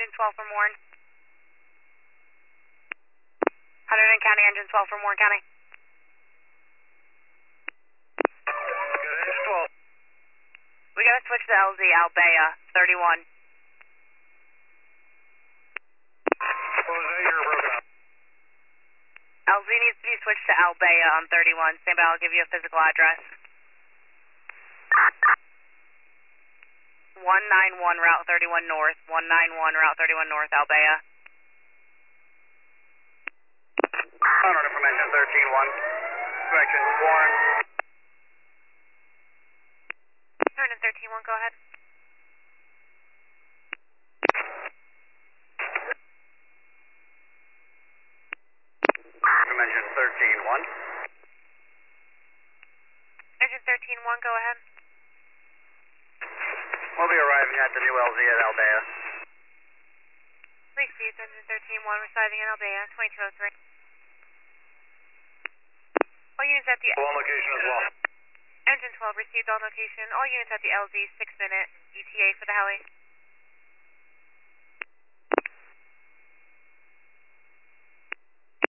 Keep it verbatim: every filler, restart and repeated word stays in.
Engine twelve from Warren. Hunterdon County, Engine twelve from Warren County. Good, Engine twelve. We gotta switch to L Z, Albea, thirty-one. What was that? You're broken up. L Z needs to be switched to Albea on thirty-one. Stand by, I'll give you a physical address. one nine one Route thirty-one North, one nine one Route thirty-one North, Albea. Hunter from Engine thirteen one. Direction Warren. Hunterdon thirteen one, go ahead. From Engine thirteen one. Engine thirteen one, go ahead. We'll be arriving at the new L Z at Albea. Received, Engine thirteen one, residing in Albea, twenty-two oh three. All units at the... One location as well. Engine twelve received on location. All units at the L Z, six minute E T A for the heli.